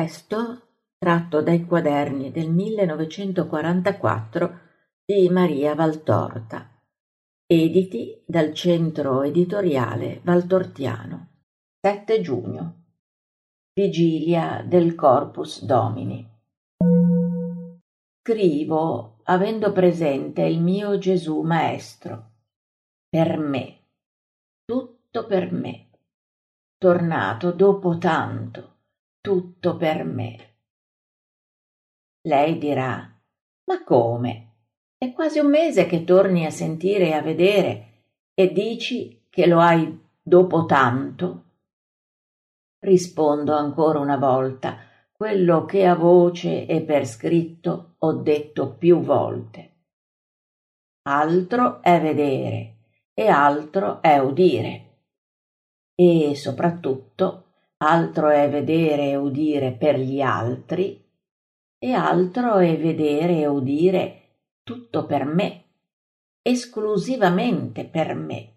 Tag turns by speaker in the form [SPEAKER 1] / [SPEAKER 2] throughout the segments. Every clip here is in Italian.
[SPEAKER 1] Testo tratto dai quaderni del 1944 di Maria Valtorta, editi dal Centro Editoriale Valtortiano. 7 giugno. Vigilia del Corpus Domini. Scrivo avendo presente il mio Gesù Maestro, per me, tutto per me, tornato dopo tanto, tutto per me. Lei dirà: ma come? È quasi un mese che torni a sentire e a vedere e dici che lo hai dopo tanto? Rispondo ancora una volta quello che a voce e per scritto ho detto più volte. Altro è vedere e altro è udire. E soprattutto altro è vedere e udire per gli altri e altro è vedere e udire tutto per me, esclusivamente per me.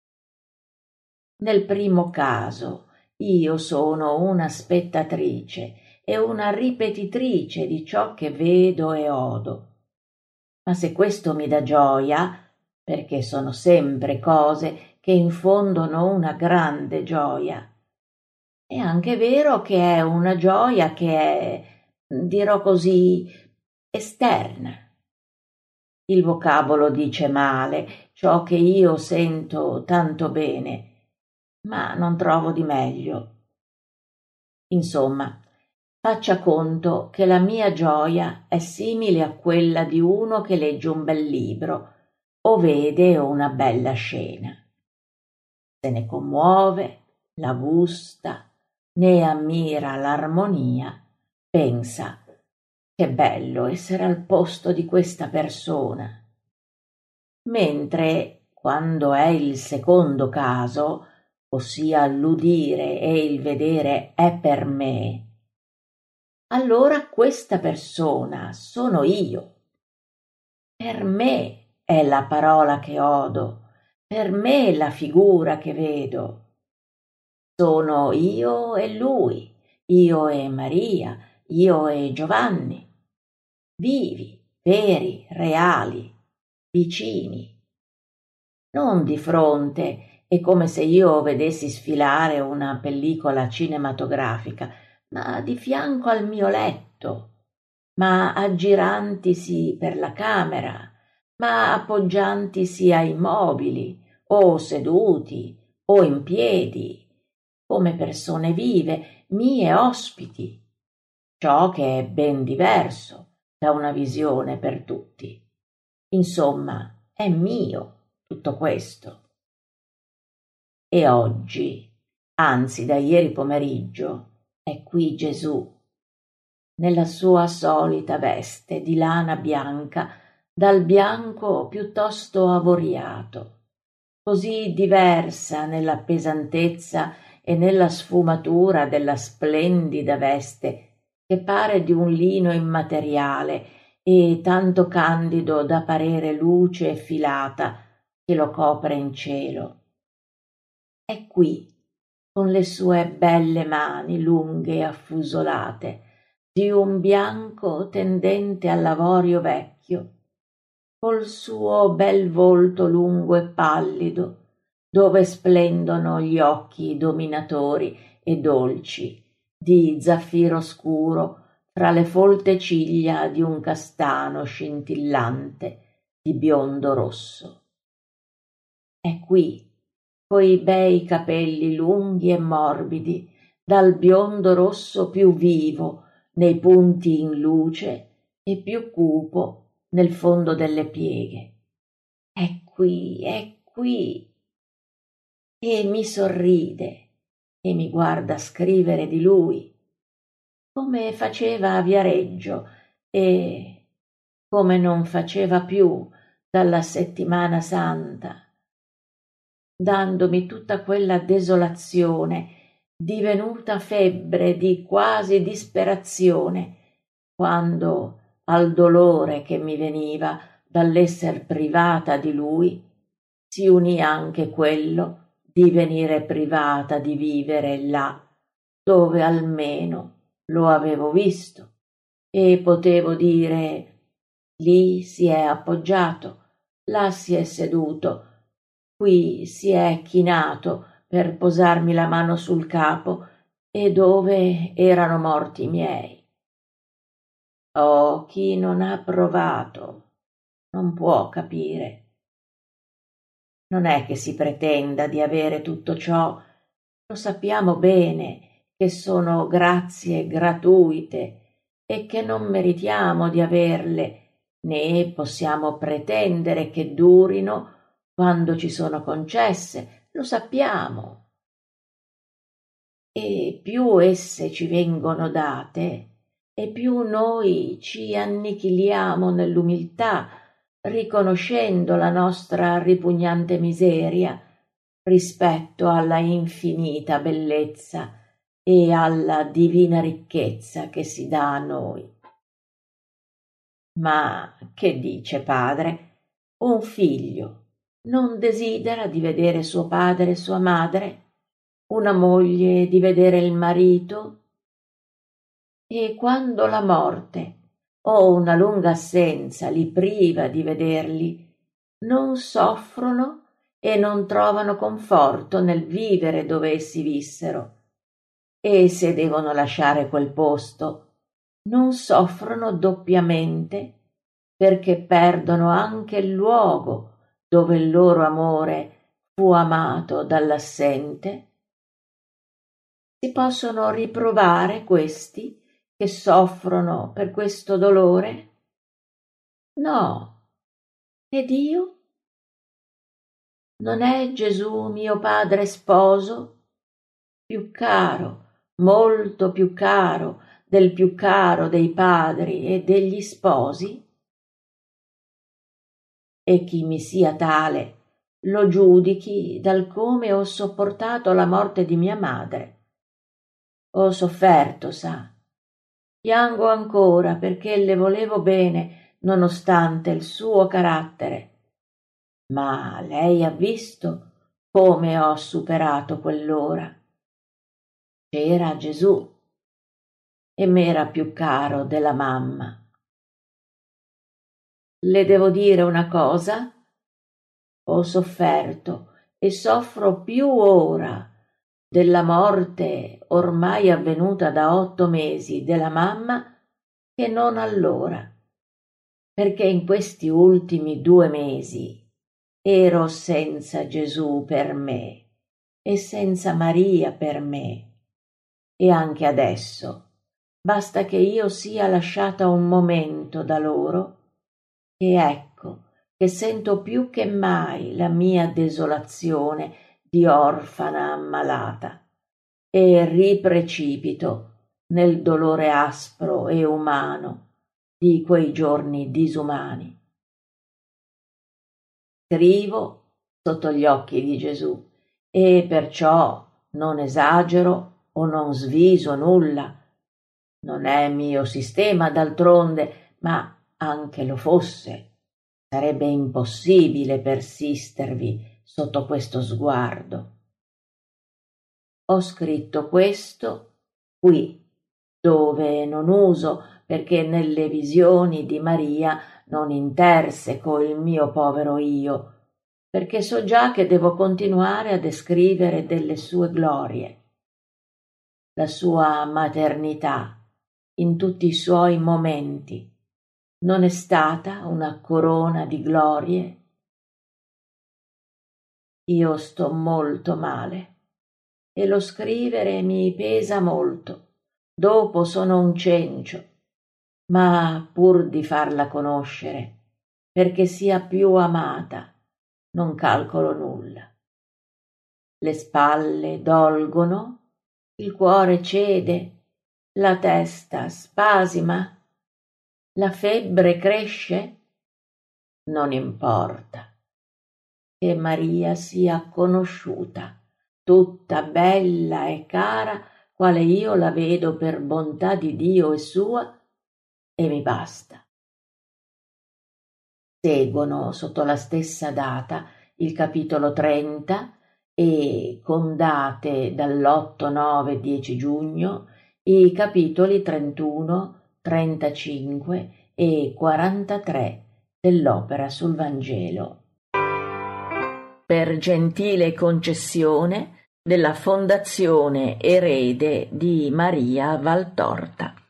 [SPEAKER 1] Nel primo caso io sono una spettatrice e una ripetitrice di ciò che vedo e odo. Ma se questo mi dà gioia, perché sono sempre cose che infondono una grande gioia, è anche vero che è una gioia che è, dirò così, esterna. Il vocabolo dice male ciò che io sento tanto bene, ma non trovo di meglio. Insomma, faccia conto che la mia gioia è simile a quella di uno che legge un bel libro o vede una bella scena. Se ne commuove, la gusta, ne ammira l'armonia, pensa: che bello essere al posto di questa persona. Mentre, quando è il secondo caso, ossia l'udire e il vedere è per me, allora questa persona sono io. Per me è la parola che odo, per me la figura che vedo. Sono io e lui, io e Maria, io e Giovanni, vivi, veri, reali, vicini. Non di fronte, è come se io vedessi sfilare una pellicola cinematografica, ma di fianco al mio letto, ma aggirantisi per la camera, ma appoggiantisi ai mobili, o seduti, o in piedi, come persone vive, mie ospiti, ciò che è ben diverso da una visione per tutti. Insomma, è mio tutto questo. E oggi, anzi da ieri pomeriggio, è qui Gesù, nella sua solita veste di lana bianca, dal bianco piuttosto avoriato, così diversa nella pesantezza e nella sfumatura della splendida veste che pare di un lino immateriale e tanto candido da parere luce effilata che lo copre in cielo. È qui, con le sue belle mani lunghe e affusolate, di un bianco tendente all'avorio vecchio, col suo bel volto lungo e pallido, dove splendono gli occhi dominatori e dolci, di zaffiro scuro, fra le folte ciglia di un castano scintillante di biondo rosso. È qui, coi bei capelli lunghi e morbidi, dal biondo rosso più vivo nei punti in luce e più cupo nel fondo delle pieghe. È qui, e mi sorride e mi guarda scrivere di lui, come faceva a Viareggio e come non faceva più dalla settimana santa, dandomi tutta quella desolazione divenuta febbre di quasi disperazione, quando al dolore che mi veniva dall'esser privata di lui si unì anche quello di venire privata di vivere là, dove almeno lo avevo visto e potevo dire: lì si è appoggiato, là si è seduto, qui si è chinato per posarmi la mano sul capo e dove erano morti i miei. Oh, chi non ha provato non può capire. Non è che si pretenda di avere tutto ciò, lo sappiamo bene che sono grazie gratuite e che non meritiamo di averle, né possiamo pretendere che durino quando ci sono concesse, lo sappiamo. E più esse ci vengono date, e più noi ci annichiliamo nell'umiltà, riconoscendo la nostra ripugnante miseria rispetto alla infinita bellezza e alla divina ricchezza che si dà a noi. Ma che dice padre? Un figlio non desidera di vedere suo padre e sua madre? Una moglie di vedere il marito? E quando la morte o una lunga assenza li priva di vederli, non soffrono e non trovano conforto nel vivere dove essi vissero, e se devono lasciare quel posto, non soffrono doppiamente perché perdono anche il luogo dove il loro amore fu amato dall'assente? Si possono riprovare questi che soffrono per questo dolore? No. Ed io? Non è Gesù mio padre sposo, più caro, molto più caro del più caro dei padri e degli sposi? E chi mi sia tale lo giudichi dal come ho sopportato la morte di mia madre. Ho sofferto, sa. Piango ancora perché le volevo bene nonostante il suo carattere. Ma lei ha visto come ho superato quell'ora. C'era Gesù e m'era più caro della mamma. Le devo dire una cosa? Ho sofferto e soffro più ora della morte ormai avvenuta da 8 mesi della mamma che non allora, perché in questi ultimi 2 mesi ero senza Gesù per me e senza Maria per me, e anche adesso basta che io sia lasciata un momento da loro e ecco che sento più che mai la mia desolazione di orfana ammalata e riprecipito nel dolore aspro e umano di quei giorni disumani. Scrivo sotto gli occhi di Gesù e perciò non esagero o non sviso nulla. Non è mio sistema d'altronde, ma anche lo fosse, sarebbe impossibile persistervi sotto questo sguardo. Ho scritto questo qui, dove non uso, perché nelle visioni di Maria non interseco il mio povero io, perché so già che devo continuare a descrivere delle sue glorie, la sua maternità in tutti i suoi momenti. Non è stata una corona di glorie? Io sto molto male e lo scrivere mi pesa molto. Dopo sono un cencio, ma pur di farla conoscere, perché sia più amata, non calcolo nulla. Le spalle dolgono, il cuore cede, la testa spasima, la febbre cresce? Non importa. Che Maria sia conosciuta, tutta bella e cara, quale io la vedo per bontà di Dio e sua, e mi basta. Seguono sotto la stessa data il capitolo 30 e con date dall'8, 9, 10 giugno i capitoli 31, 35 e 43 dell'Opera sul Vangelo. Per gentile concessione della Fondazione Erede di Maria Valtorta.